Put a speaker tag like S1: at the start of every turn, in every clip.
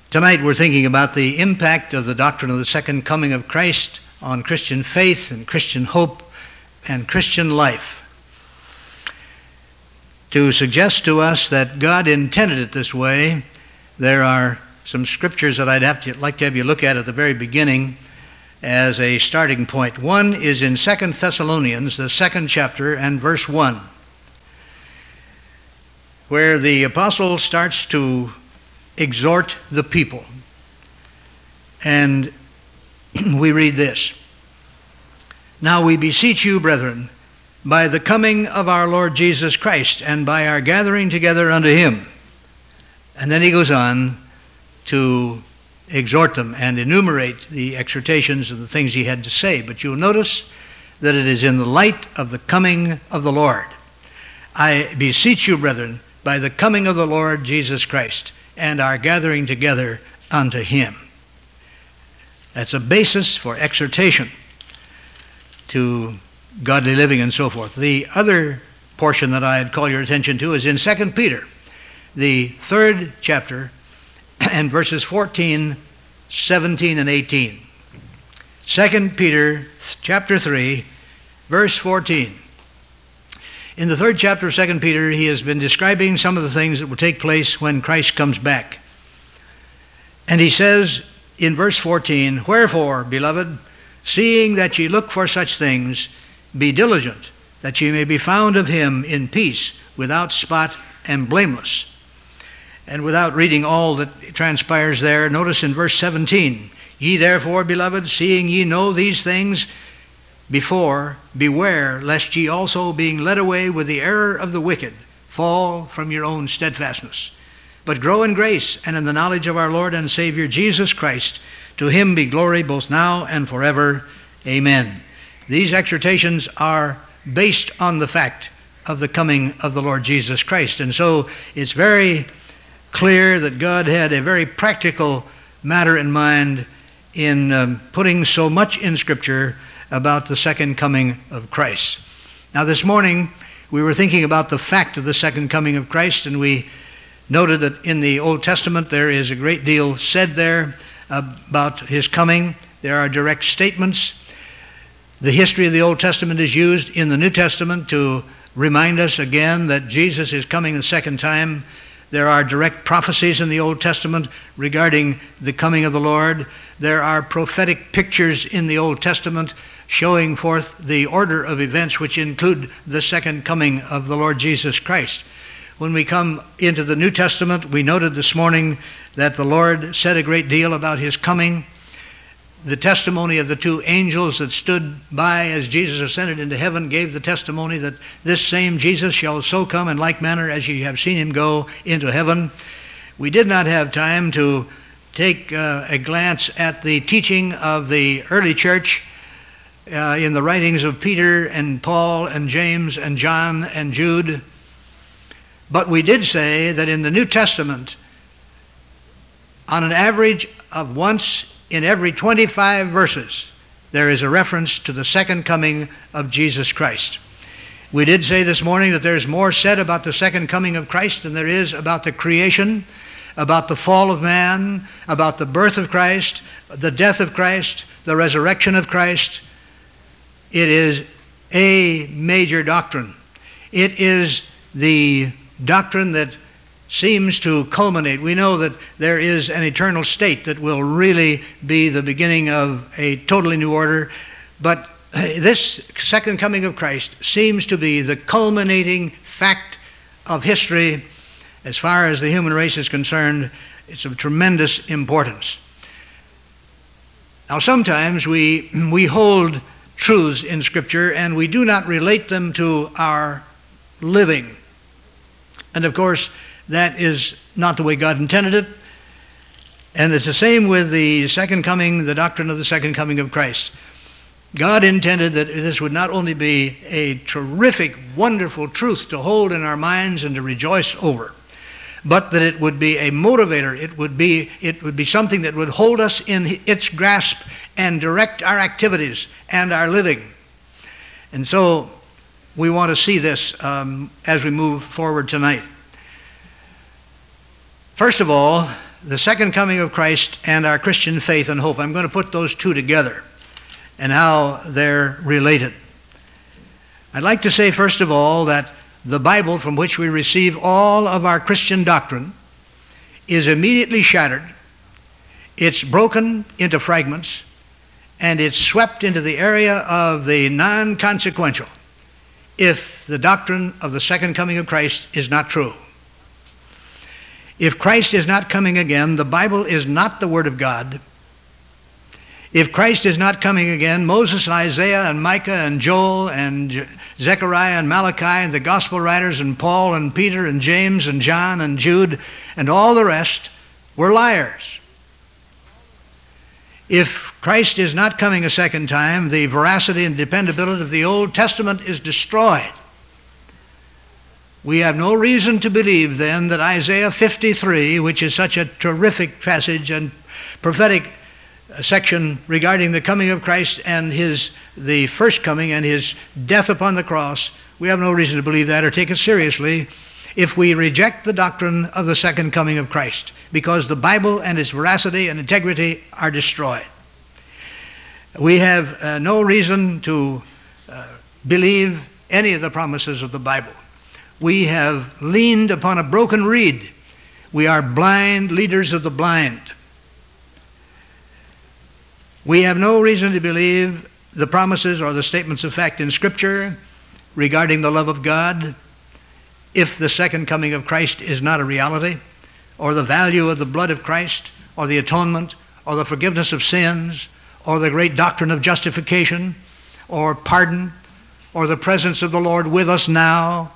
S1: Tonight we're thinking about the impact of the doctrine of the second coming of Christ on Christian faith and Christian hope and Christian life. To suggest to us that God intended it this way, there are some scriptures that I'd like to have you look at the very beginning as a starting point. One is in 2 Thessalonians, the 2nd chapter, and verse 1, where the apostle starts to exhort the people. And we read this: "Now we beseech you, brethren, by the coming of our Lord Jesus Christ, and by our gathering together unto him." And then he goes on to exhort them and enumerate the exhortations and the things he had to say. But you'll notice that it is in the light of the coming of the Lord. "I beseech you, brethren, by the coming of the Lord Jesus Christ, and our gathering together unto him." That's a basis for exhortation to godly living and so forth. The other portion that I'd call your attention to is in 2 Peter, the 3rd chapter, and verses 14, 17, and 18. 2 Peter chapter 3, verse 14. In the 3rd chapter of 2 Peter, he has been describing some of the things that will take place when Christ comes back. And he says in verse 14, "Wherefore, beloved, seeing that ye look for such things, be diligent, that ye may be found of him in peace, without spot and blameless." And without reading all that transpires there, notice in verse 17, "Ye therefore, beloved, seeing ye know these things before, beware lest ye also, being led away with the error of the wicked, fall from your own steadfastness. But grow in grace and in the knowledge of our Lord and Savior Jesus Christ. To him be glory both now and forever. Amen." These exhortations are based on the fact of the coming of the Lord Jesus Christ. And so it's very clear that God had a very practical matter in mind in putting so much in Scripture about the second coming of Christ. Now this morning we were thinking about the fact of the second coming of Christ, and we noted that in the Old Testament there is a great deal said there about his coming. There are direct statements. The history of the Old Testament is used in the New Testament to remind us again that Jesus is coming the second time. There are direct prophecies in the Old Testament regarding the coming of the Lord. There are prophetic pictures in the Old Testament showing forth the order of events which include the second coming of the Lord Jesus Christ. When we come into the New Testament, we noted this morning that the Lord said a great deal about his coming. The testimony of the two angels that stood by as Jesus ascended into heaven gave the testimony that this same Jesus shall so come in like manner as ye have seen him go into heaven. We did not have time to take a glance at the teaching of the early church in the writings of Peter and Paul and James and John and Jude. But we did say that in the New Testament, on an average of once in every 25 verses, there is a reference to the second coming of Jesus Christ. We did say this morning that there's more said about the second coming of Christ than there is about the creation, about the fall of man, about the birth of Christ, the death of Christ, the resurrection of Christ. It is a major doctrine. It is the doctrine that seems to culminate. We know that there is an eternal state that will really be the beginning of a totally new order, but this second coming of Christ seems to be the culminating fact of history. As far as the human race is concerned, it's of tremendous importance. Now sometimes we hold truths in Scripture and we do not relate them to our living. And of course, that is not the way God intended it. And it's the same with the second coming, the doctrine of the second coming of Christ. God intended that this would not only be a terrific, wonderful truth to hold in our minds and to rejoice over, but that it would be a motivator. It would be something that would hold us in its grasp and direct our activities and our living. And so we want to see this as we move forward tonight. First of all, the second coming of Christ and our Christian faith and hope. I'm going to put those two together and how they're related. I'd like to say, first of all, that the Bible, from which we receive all of our Christian doctrine, is immediately shattered. It's broken into fragments, and it's swept into the area of the non-consequential if the doctrine of the second coming of Christ is not true. If Christ is not coming again, the Bible is not the Word of God. If Christ is not coming again, Moses and Isaiah and Micah and Joel and Zechariah and Malachi and the gospel writers and Paul and Peter and James and John and Jude and all the rest were liars. If Christ is not coming a second time, the veracity and dependability of the Old Testament is destroyed. We have no reason to believe then that Isaiah 53, which is such a terrific passage and prophetic section regarding the coming of Christ and the first coming and his death upon the cross, we have no reason to believe that or take it seriously if we reject the doctrine of the second coming of Christ, because the Bible and its veracity and integrity are destroyed. We have no reason to believe any of the promises of the Bible. We have leaned upon a broken reed. We are blind leaders of the blind. We have no reason to believe the promises or the statements of fact in Scripture regarding the love of God if the second coming of Christ is not a reality, or the value of the blood of Christ, or the atonement, or the forgiveness of sins, or the great doctrine of justification, or pardon, or the presence of the Lord with us now,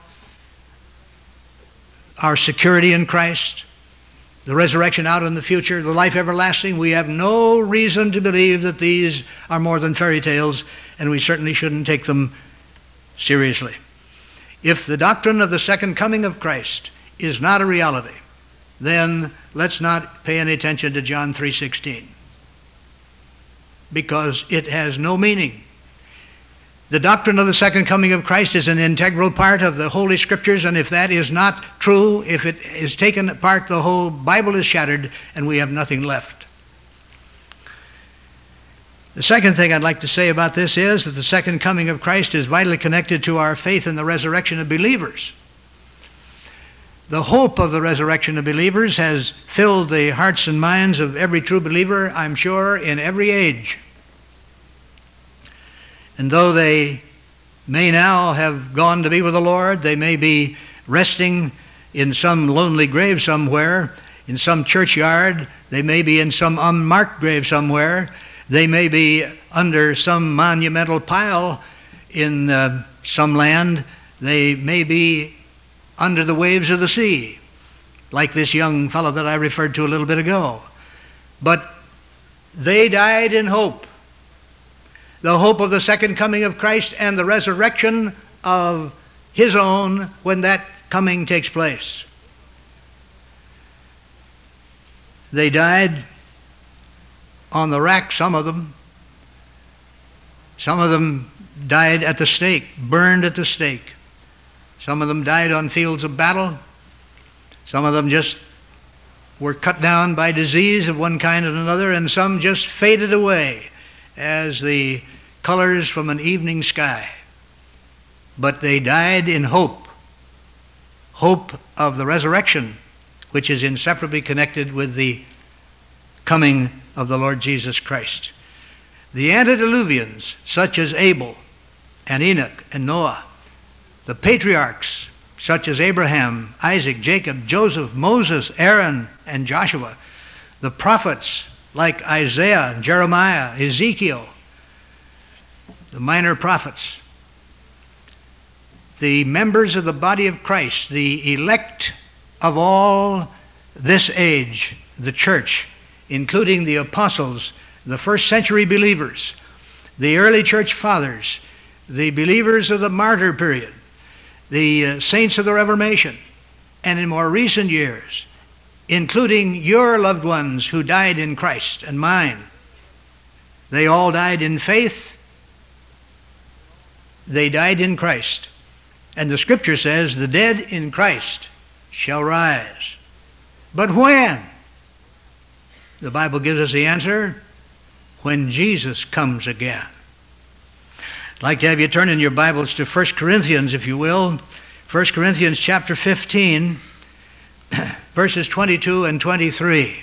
S1: our security in Christ, the resurrection out in the future, the life everlasting. We have no reason to believe that these are more than fairy tales, and we certainly shouldn't take them seriously. If the doctrine of the second coming of Christ is not a reality, then let's not pay any attention to John 3:16, because it has no meaning. The doctrine of the second coming of Christ is an integral part of the Holy Scriptures, and if that is not true, if it is taken apart, the whole Bible is shattered and we have nothing left. The second thing I'd like to say about this is that the second coming of Christ is vitally connected to our faith in the resurrection of believers. The hope of the resurrection of believers has filled the hearts and minds of every true believer, I'm sure, in every age. And though they may now have gone to be with the Lord, they may be resting in some lonely grave somewhere, in some churchyard, they may be in some unmarked grave somewhere, they may be under some monumental pile in some land, they may be under the waves of the sea, like this young fellow that I referred to a little bit ago. But they died in hope. The hope of the second coming of Christ and the resurrection of his own when that coming takes place. They died on the rack, some of them. Some of them died at the stake, burned at the stake. Some of them died on fields of battle. Some of them just were cut down by disease of one kind and another, and some just faded away as the colors from an evening sky. But they died in hope of the resurrection, which is inseparably connected with the coming of the Lord Jesus Christ. The antediluvians, such as Abel and Enoch and Noah, the patriarchs, such as Abraham, Isaac, Jacob, Joseph, Moses, Aaron, and Joshua, the prophets like Isaiah, Jeremiah, Ezekiel, the minor prophets, the members of the body of Christ, the elect of all this age, the church, including the apostles, the first century believers, the early church fathers, the believers of the martyr period, the saints of the Reformation, and in more recent years, including your loved ones who died in Christ and mine. They all died in faith. They died in Christ. And the Scripture says, the dead in Christ shall rise. But when? The Bible gives us the answer: when Jesus comes again. I'd like to have you turn in your Bibles to 1 Corinthians, if you will. 1 Corinthians chapter 15, verses 22 and 23.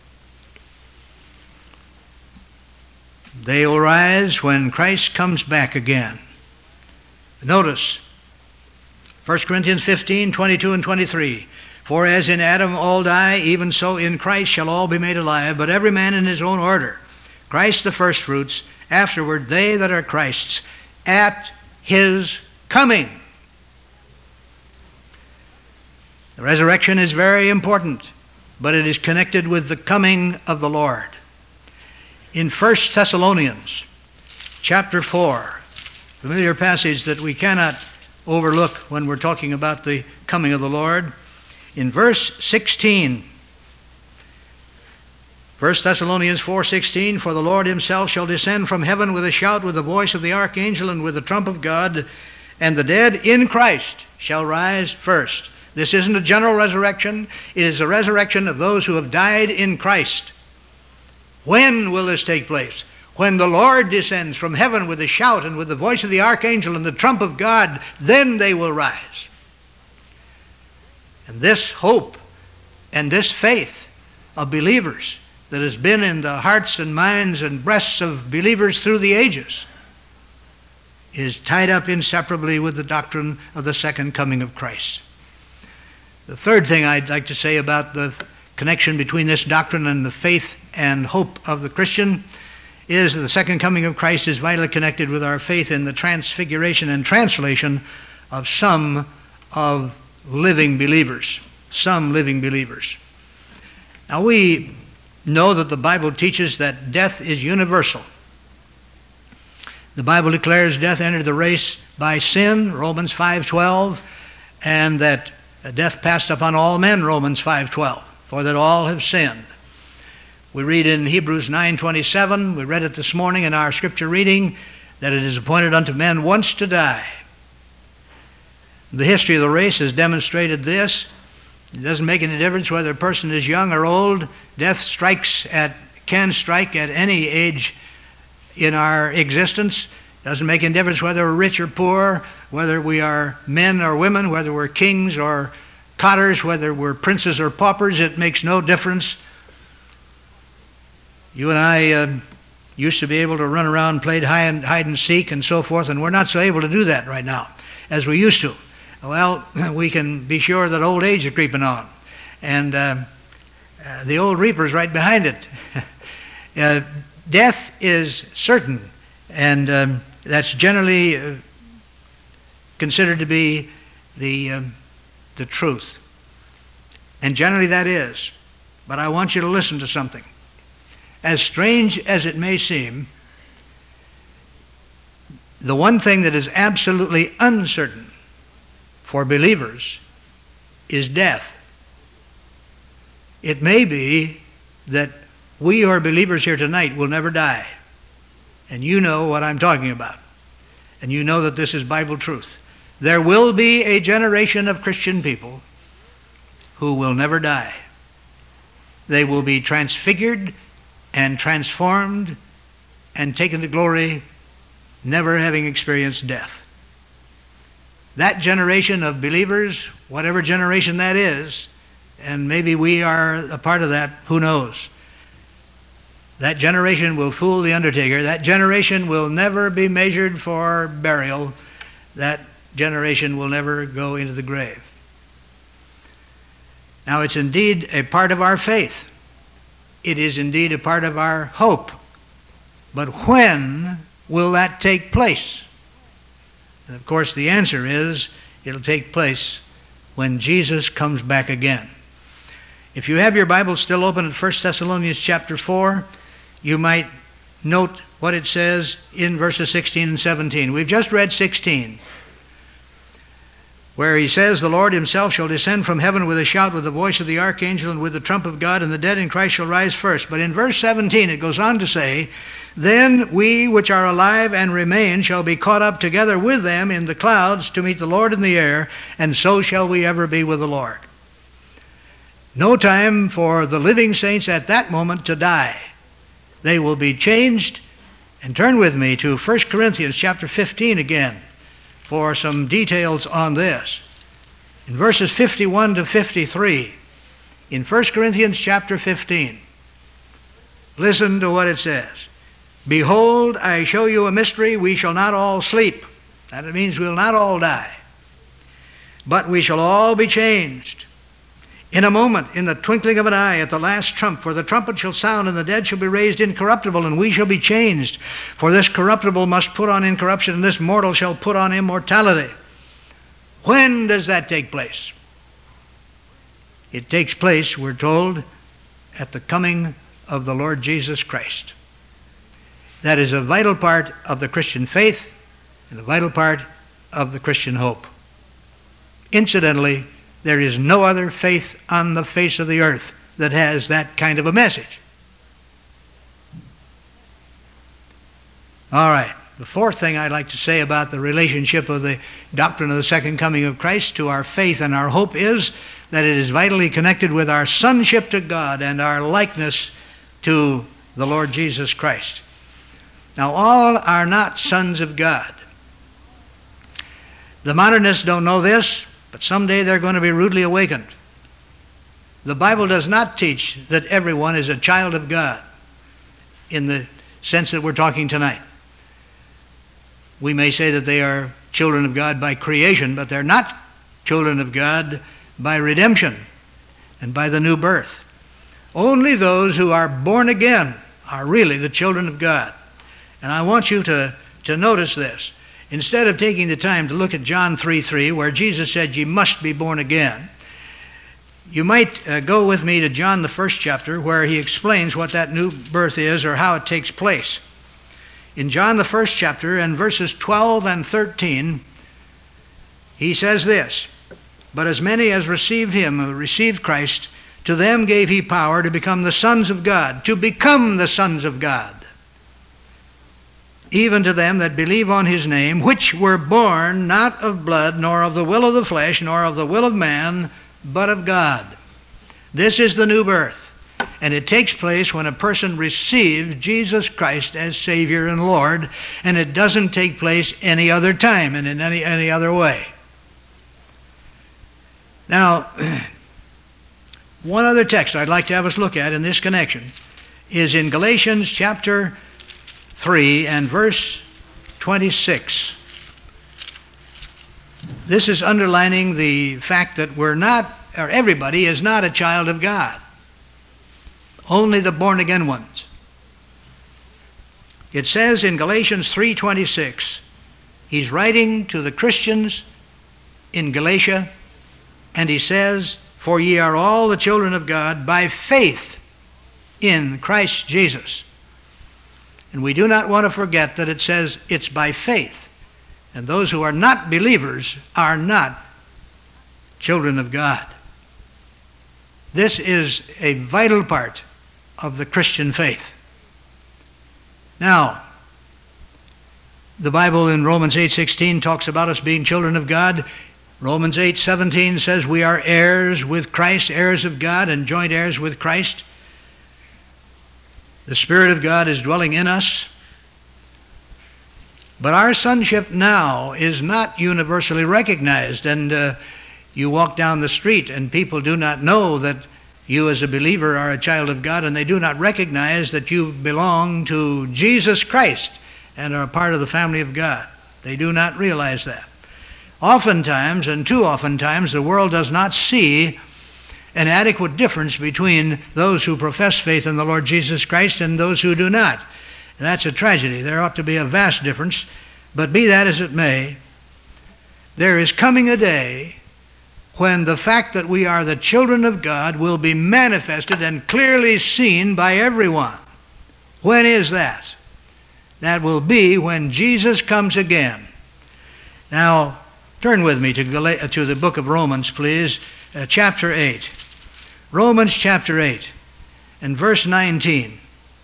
S1: They will rise when Christ comes back again. Notice, 1 Corinthians 15, 22 and 23. For as in Adam all die, even so in Christ shall all be made alive, but every man in his own order. Christ the firstfruits, afterward they that are Christ's, at his coming. The resurrection is very important, but it is connected with the coming of the Lord. In 1 Thessalonians chapter 4, familiar passage that we cannot overlook when we're talking about the coming of the Lord. In verse 16, 1 Thessalonians 4:16, for the Lord himself shall descend from heaven with a shout, with the voice of the archangel, and with the trump of God, and the dead in Christ shall rise first. This isn't a general resurrection. It is a resurrection of those who have died in Christ. When will this take place? When the Lord descends from heaven with a shout and with the voice of the archangel and the trump of God, then they will rise. And this hope and this faith of believers that has been in the hearts and minds and breasts of believers through the ages is tied up inseparably with the doctrine of the second coming of Christ. The third thing I'd like to say about the connection between this doctrine and the faith and hope of the Christian is that the second coming of Christ is vitally connected with our faith in the transfiguration and translation of some of living believers. Some living believers. Now we know that the Bible teaches that death is universal. The Bible declares death entered the race by sin, Romans 5:12, and that death passed upon all men, Romans 5:12, for that all have sinned. We read in Hebrews 9:27, we read it this morning in our scripture reading, that it is appointed unto men once to die. The history of the race has demonstrated this. It doesn't make any difference whether a person is young or old. Death can strike at any age in our existence. It doesn't make any difference whether we're rich or poor, whether we are men or women, whether we're kings or cottars, whether we're princes or paupers. It makes no difference. You and I used to be able to run around, played hide and seek and so forth, and we're not so able to do that right now as we used to. Well, we can be sure that old age is creeping on, and the old reaper's right behind it. Death is certain, and that's generally considered to be the truth. And generally that is. But I want you to listen to something. As strange as it may seem, the one thing that is absolutely uncertain for believers is death. It may be that we who are believers here tonight will never die. And you know what I'm talking about. And you know that this is Bible truth. There will be a generation of Christian people who will never die. They will be transfigured and transformed and taken to glory, never having experienced death. That generation of believers, whatever generation that is, and maybe we are a part of that, who knows? That generation will fool the undertaker. That generation will never be measured for burial. That generation will never go into the grave. Now, it's indeed a part of our faith. It is indeed a part of our hope. But when will that take place? And of course, the answer is it'll take place when Jesus comes back again. If you have your Bible still open at 1 Thessalonians chapter 4, you might note what it says in verses 16 and 17. We've just read 16, where he says, the Lord himself shall descend from heaven with a shout, with the voice of the archangel, and with the trump of God, and the dead in Christ shall rise first. But in verse 17 it goes on to say, then we which are alive and remain shall be caught up together with them in the clouds to meet the Lord in the air, and so shall we ever be with the Lord. No time for the living saints at that moment to die. They will be changed. And turn with me to 1 Corinthians chapter 15 again for some details on this. In verses 51 to 53, in 1 Corinthians chapter 15, listen to what it says. Behold, I show you a mystery. We shall not all sleep. That means we'll not all die. But we shall all be changed. In a moment, in the twinkling of an eye, at the last trump, for the trumpet shall sound, and the dead shall be raised incorruptible, and we shall be changed. For this corruptible must put on incorruption, and this mortal shall put on immortality. When does that take place? It takes place, we're told, at the coming of the Lord Jesus Christ. That is a vital part of the Christian faith and a vital part of the Christian hope. Incidentally, there is no other faith on the face of the earth that has that kind of a message. All right. The fourth thing I'd like to say about the relationship of the doctrine of the second coming of Christ to our faith and our hope is that it is vitally connected with our sonship to God and our likeness to the Lord Jesus Christ. Now, all are not sons of God. The modernists don't know this, but someday they're going to be rudely awakened. The Bible does not teach that everyone is a child of God in the sense that we're talking tonight. We may say that they are children of God by creation, but they're not children of God by redemption and by the new birth. Only those who are born again are really the children of God. And I want you to notice this. Instead of taking the time to look at John 3:3, where Jesus said, "Ye must be born again," you might go with me to John, the 1st chapter, where he explains what that new birth is or how it takes place. In John, the 1st chapter, and verses 12 and 13, he says this, "But as many as received him, who received Christ, to them gave he power to become the sons of God," to become the sons of God, "even to them that believe on his name, which were born not of blood, nor of the will of the flesh, nor of the will of man, but of God." This is the new birth. And it takes place when a person receives Jesus Christ as Savior and Lord, and it doesn't take place any other time and in any other way. Now, one other text I'd like to have us look at in this connection is in Galatians chapter 3 and verse 26. This is underlining the fact that we're not, or everybody is not a child of God. Only the born-again ones. It says in Galatians 3:26, he's writing to the Christians in Galatia, and he says, "For ye are all the children of God by faith in Christ Jesus." And we do not want to forget that it says it's by faith. And those who are not believers are not children of God. This is a vital part of the Christian faith. Now, the Bible in Romans 8:16 talks about us being children of God. Romans 8:17 says we are heirs with Christ, heirs of God, and joint heirs with Christ. The Spirit of God is dwelling in us. But our sonship now is not universally recognized, and you walk down the street and people do not know that you as a believer are a child of God, and they do not recognize that you belong to Jesus Christ and are a part of the family of God. They do not realize that. Oftentimes, and too oftentimes, the world does not see an adequate difference between those who profess faith in the Lord Jesus Christ and those who do not. And that's a tragedy. There ought to be a vast difference, but be that as it may, there is coming a day when the fact that we are the children of God will be manifested and clearly seen by everyone. When is that? That will be when Jesus comes again. Now, turn with me to the book of Romans, please, chapter 8. Romans chapter 8 and verse 19.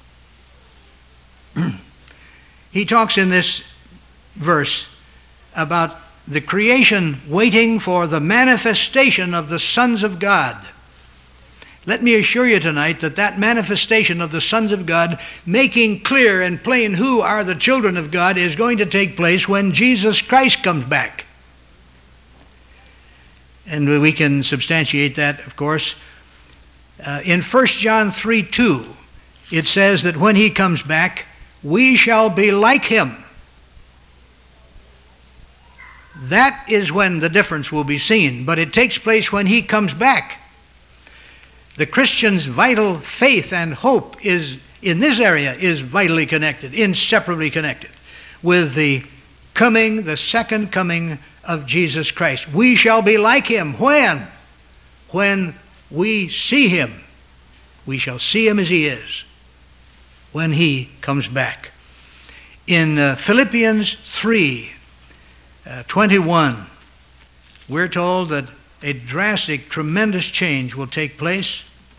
S1: He talks in this verse about the creation waiting for the manifestation of the sons of God. Let me assure you tonight that that manifestation of the sons of God, making clear and plain who are the children of God, is going to take place when Jesus Christ comes back. And we can substantiate that, of course. In 1 John 3:2, it says that when he comes back, we shall be like him. That is when the difference will be seen, but it takes place when he comes back. The Christian's vital faith and hope is, in this area, is vitally connected, inseparably connected with the second coming of Jesus Christ. We shall be like him. When? When we see him. We shall see him as he is when he comes back. In Philippians 3:21, we're told that a drastic, tremendous change will take place.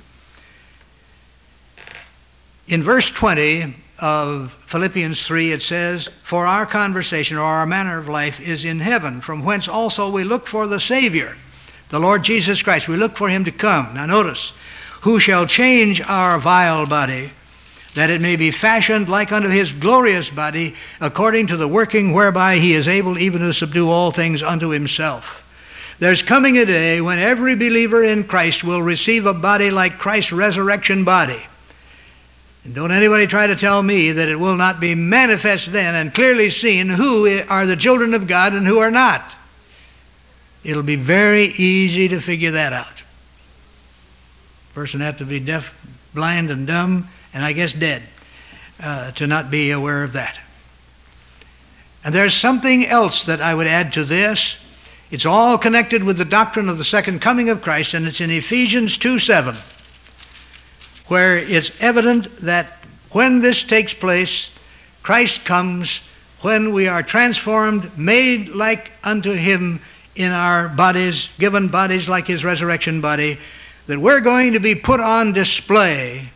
S1: In verse 20 of Philippians 3, it says, "For our conversation, or our manner of life, is in heaven, from whence also we look for the Savior, the Lord Jesus Christ." We look for him to come. Now notice, "who shall change our vile body, that it may be fashioned like unto his glorious body, according to the working whereby he is able even to subdue all things unto himself." There's coming a day when every believer in Christ will receive a body like Christ's resurrection body. And don't anybody try to tell me that it will not be manifest then and clearly seen who are the children of God and who are not. It'll be very easy to figure that out. Person had to be deaf, blind, and dumb, and I guess dead, to not be aware of that. And there's something else that I would add to this. It's all connected with the doctrine of the second coming of Christ, and it's in Ephesians 2:7, where it's evident that when this takes place, Christ comes, when we are transformed, made like unto him in our bodies, given bodies like his resurrection body, that we're going to be put on display.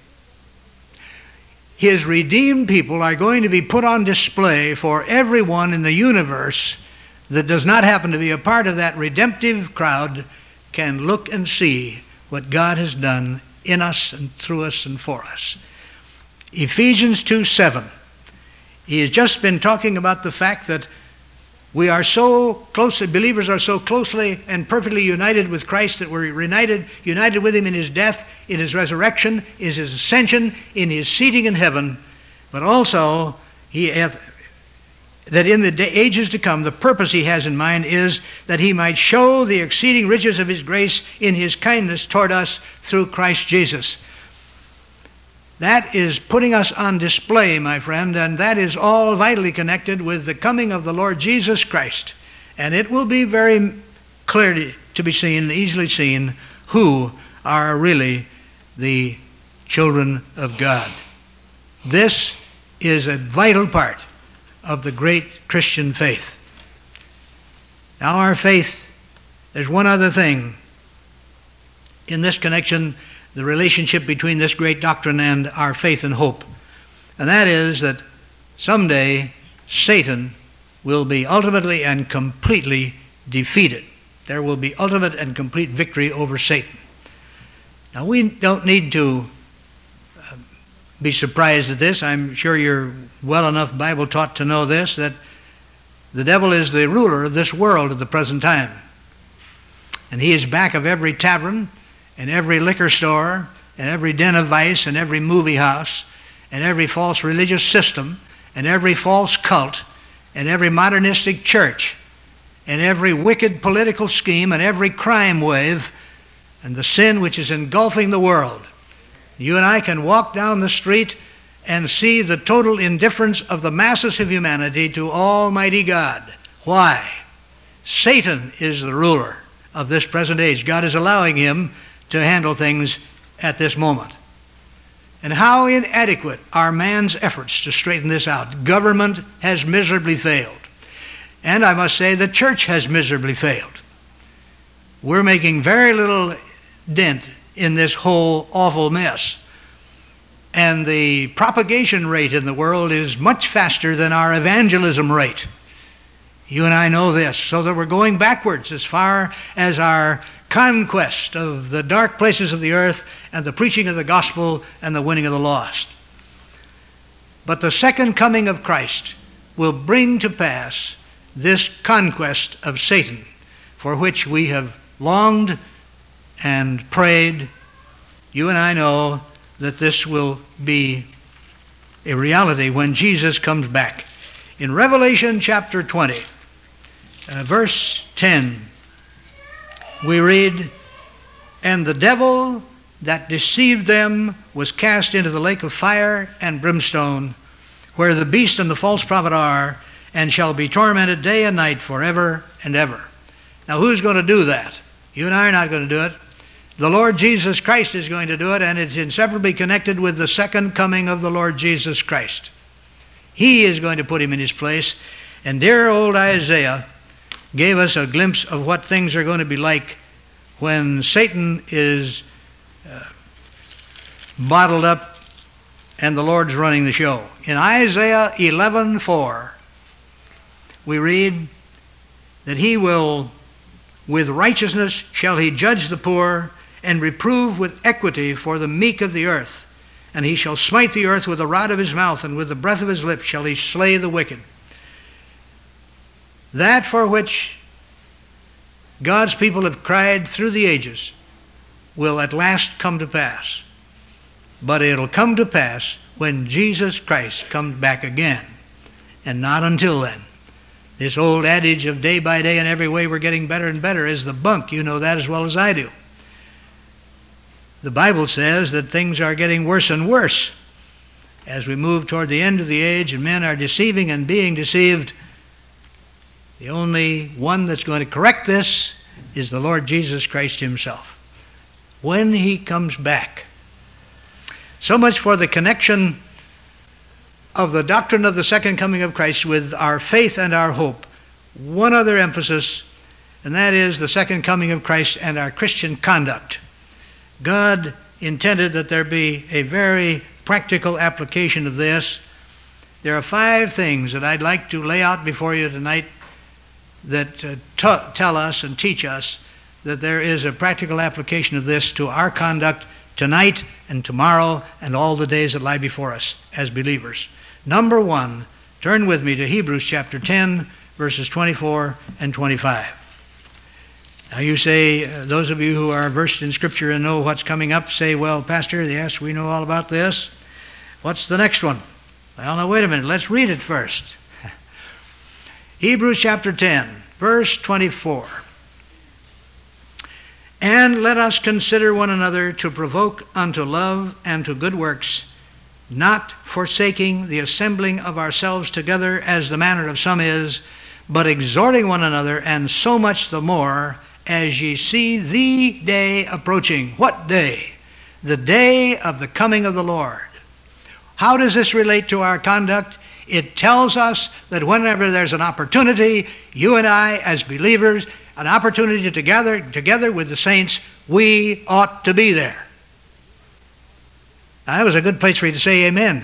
S1: His redeemed people are going to be put on display for everyone in the universe that does not happen to be a part of that redemptive crowd can look and see what God has done in us and through us and for us. Ephesians 2:7. He has just been talking about the fact that we are so closely, believers are so closely and perfectly united with Christ that we're united with him in his death, in his resurrection, in his ascension, in his seating in heaven. But also, that in the ages to come, the purpose he has in mind is that he might show the exceeding riches of his grace in his kindness toward us through Christ Jesus. That is putting us on display, my friend, and that is all vitally connected with the coming of the Lord Jesus Christ. And it will be very clearly to be seen, easily seen, who are really the children of God. This is a vital part of the great Christian faith. Now our faith, there's one other thing in this connection, the relationship between this great doctrine and our faith and hope. And that is that someday Satan will be ultimately and completely defeated. There will be ultimate and complete victory over Satan. Now we don't need to be surprised at this. I'm sure you're well enough Bible taught to know this, that the devil is the ruler of this world at the present time. And he is back of every tavern and every liquor store and every den of vice and every movie house and every false religious system and every false cult and every modernistic church and every wicked political scheme and every crime wave and the sin which is engulfing the world. You and I can walk down the street and see the total indifference of the masses of humanity to Almighty God. Why? Satan is the ruler of this present age. God is allowing him to handle things at this moment. And how inadequate are man's efforts to straighten this out. Government has miserably failed. And I must say the church has miserably failed. We're making very little dent in this whole awful mess. And the propagation rate in the world is much faster than our evangelism rate. You and I know this, so that we're going backwards as far as our conquest of the dark places of the earth and the preaching of the gospel and the winning of the lost. But the second coming of Christ will bring to pass this conquest of Satan, for which we have longed and prayed. You and I know that this will be a reality when Jesus comes back. In Revelation chapter 20, verse 10, we read, "And the devil that deceived them was cast into the lake of fire and brimstone, where the beast and the false prophet are, and shall be tormented day and night forever and ever." Now, who's going to do that? You and I are not going to do it. The Lord Jesus Christ is going to do it, and it's inseparably connected with the second coming of the Lord Jesus Christ. He is going to put him in his place. And dear old Isaiah gave us a glimpse of what things are going to be like when Satan is bottled up and the Lord's running the show. In Isaiah 11:4, we read that he will, with righteousness shall he judge the poor, and reprove with equity for the meek of the earth. And he shall smite the earth with the rod of his mouth, and with the breath of his lips shall he slay the wicked. That for which God's people have cried through the ages will at last come to pass. But it'll come to pass when Jesus Christ comes back again, and not until then. This old adage of day by day and every way we're getting better and better is the bunk. You know that as well as I do. The Bible says that things are getting worse and worse as we move toward the end of the age, and men are deceiving and being deceived. The only one that's going to correct this is the Lord Jesus Christ himself, when he comes back. So much for the connection of the doctrine of the second coming of Christ with our faith and our hope. One other emphasis, and that is the second coming of Christ and our Christian conduct. God intended that there be a very practical application of this. There are 5 things that I'd like to lay out before you tonight that tell us and teach us that there is a practical application of this to our conduct tonight and tomorrow and all the days that lie before us as believers. Number 1, turn with me to Hebrews chapter 10, verses 24 and 25. Now you say, those of you who are versed in Scripture and know what's coming up, say, well, Pastor, yes, we know all about this. What's the next one? Well, now wait a minute, let's read it first. Hebrews chapter 10, verse 24. "And let us consider one another to provoke unto love and to good works, not forsaking the assembling of ourselves together as the manner of some is, but exhorting one another, and so much the more as ye see the day approaching." What day? The day of the coming of the Lord. How does this relate to our conduct? It tells us that whenever there's an opportunity, you and I as believers, an opportunity to gather together with the saints, we ought to be there. Now, that was a good place for you to say amen.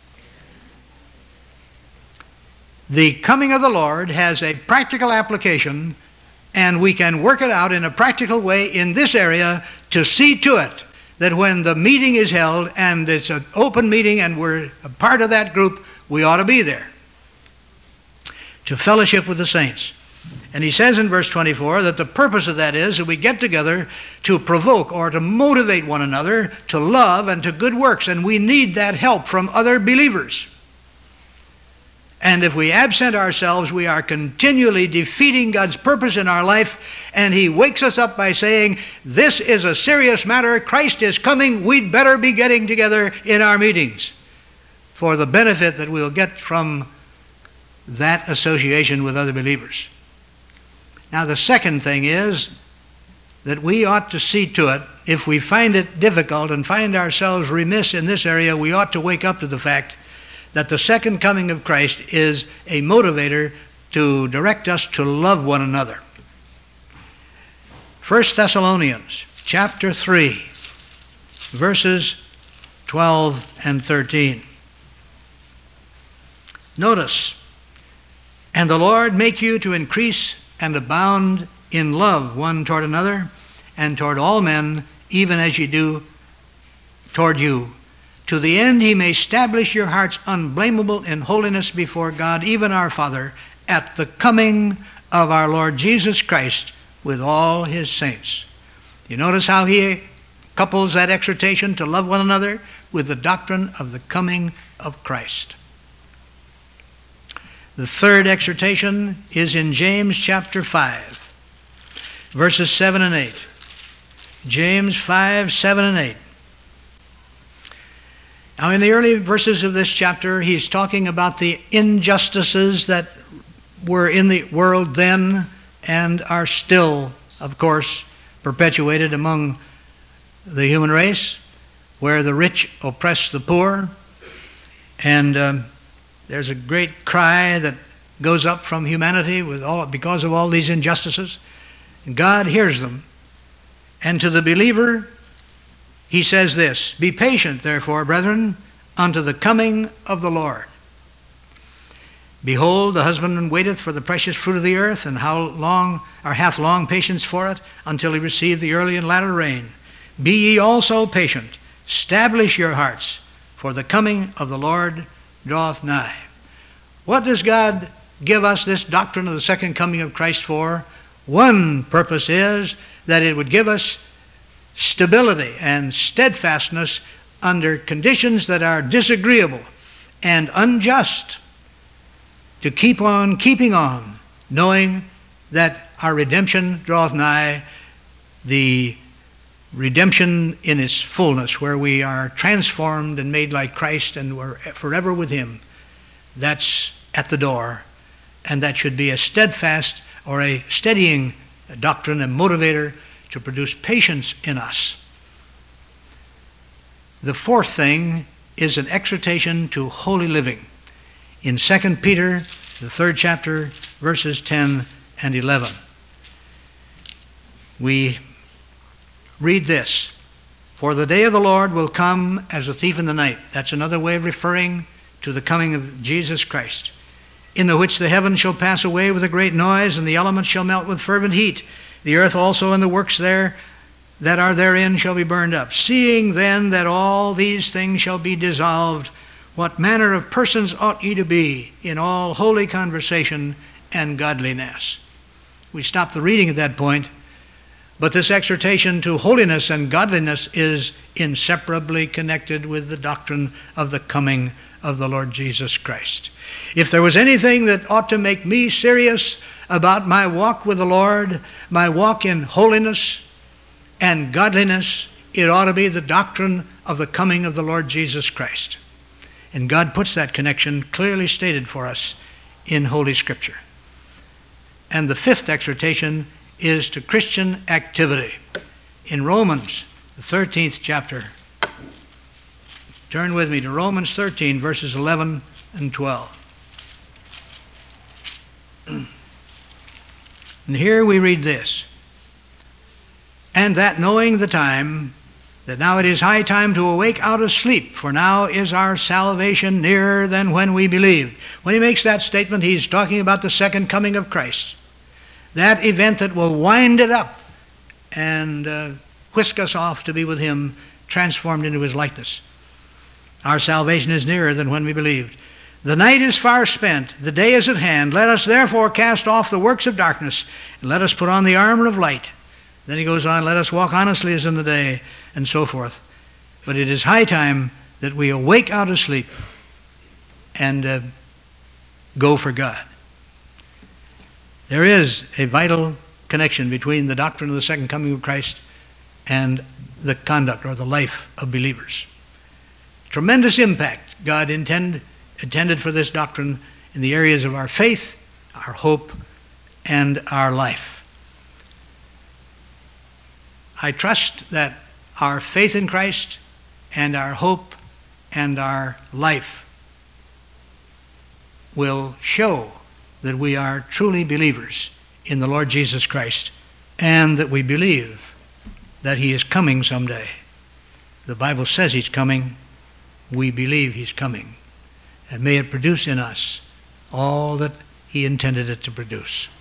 S1: The coming of the Lord has a practical application, and we can work it out in a practical way in this area to see to it that when the meeting is held, and it's an open meeting and we're a part of that group, we ought to be there to fellowship with the saints. And he says in verse 24 that the purpose of that is that we get together to provoke or to motivate one another to love and to good works, and we need that help from other believers. And if we absent ourselves, we are continually defeating God's purpose in our life, and he wakes us up by saying, this is a serious matter, Christ is coming, we'd better be getting together in our meetings for the benefit that we'll get from that association with other believers. Now, the second thing is that we ought to see to it, if we find it difficult and find ourselves remiss in this area, we ought to wake up to the fact that the second coming of Christ is a motivator to direct us to love one another. 1 Thessalonians chapter 3, verses 12 and 13. Notice, "And the Lord make you to increase and abound in love one toward another, and toward all men, even as ye do toward you, to the end he may establish your hearts unblameable in holiness before God, even our Father, at the coming of our Lord Jesus Christ with all his saints. You notice how he couples that exhortation to love one another with the doctrine of the coming of Christ. The third exhortation is in James chapter 5, verses 7 and 8. James 5, 7 and 8. Now, in the early verses of this chapter, he's talking about the injustices that were in the world then and are still, of course, perpetuated among the human race, where the rich oppress the poor. And there's a great cry that goes up from humanity because of all these injustices. And God hears them. And to the believer, he says this, "Be patient, therefore, brethren, unto the coming of the Lord. Behold, the husbandman waiteth for the precious fruit of the earth, and hath long patience for it, until he receive the early and latter rain. Be ye also patient, establish your hearts, for the coming of the Lord draweth nigh." What does God give us this doctrine of the second coming of Christ for? One purpose is that it would give us stability and steadfastness under conditions that are disagreeable and unjust, to keep on keeping on, knowing that our redemption draweth nigh, the redemption in its fullness, where we are transformed and made like Christ and we're forever with him. That's at the door, and that should be a steadfast or a steadying doctrine and motivator to produce patience in us. The fourth thing is an exhortation to holy living. In 2 Peter, the 3rd chapter, verses 10 and 11. We read this, "For the day of the Lord will come as a thief in the night." That's another way of referring to the coming of Jesus Christ. "In the which the heavens shall pass away with a great noise, and the elements shall melt with fervent heat. The earth also and the works there that are therein shall be burned up. Seeing then that all these things shall be dissolved, what manner of persons ought ye to be in all holy conversation and godliness?" We stop the reading at that point, but this exhortation to holiness and godliness is inseparably connected with the doctrine of the coming of the Lord Jesus Christ. If there was anything that ought to make me serious about my walk with the Lord, my walk in holiness and godliness, it ought to be the doctrine of the coming of the Lord Jesus Christ. And God puts that connection clearly stated for us in Holy Scripture. And the fifth exhortation is to Christian activity. In Romans, the 13th chapter, turn with me to Romans 13, verses 11 and 12. And here we read this, "And that knowing the time, that now it is high time to awake out of sleep, for now is our salvation nearer than when we believed." When he makes that statement, he's talking about the second coming of Christ, that event that will wind it up and whisk us off to be with him, transformed into his likeness. Our salvation is nearer than when we believed. "The night is far spent, the day is at hand. Let us therefore cast off the works of darkness, and let us put on the armor of light." Then he goes on, "Let us walk honestly as in the day," and so forth. But it is high time that we awake out of sleep and go for God. There is a vital connection between the doctrine of the second coming of Christ and the conduct or the life of believers. Tremendous impact God intended for this doctrine in the areas of our faith, our hope, and our life. I trust that our faith in Christ and our hope and our life will show that we are truly believers in the Lord Jesus Christ, and that we believe that he is coming someday. The Bible says he's coming. We believe he's coming. And may it produce in us all that he intended it to produce.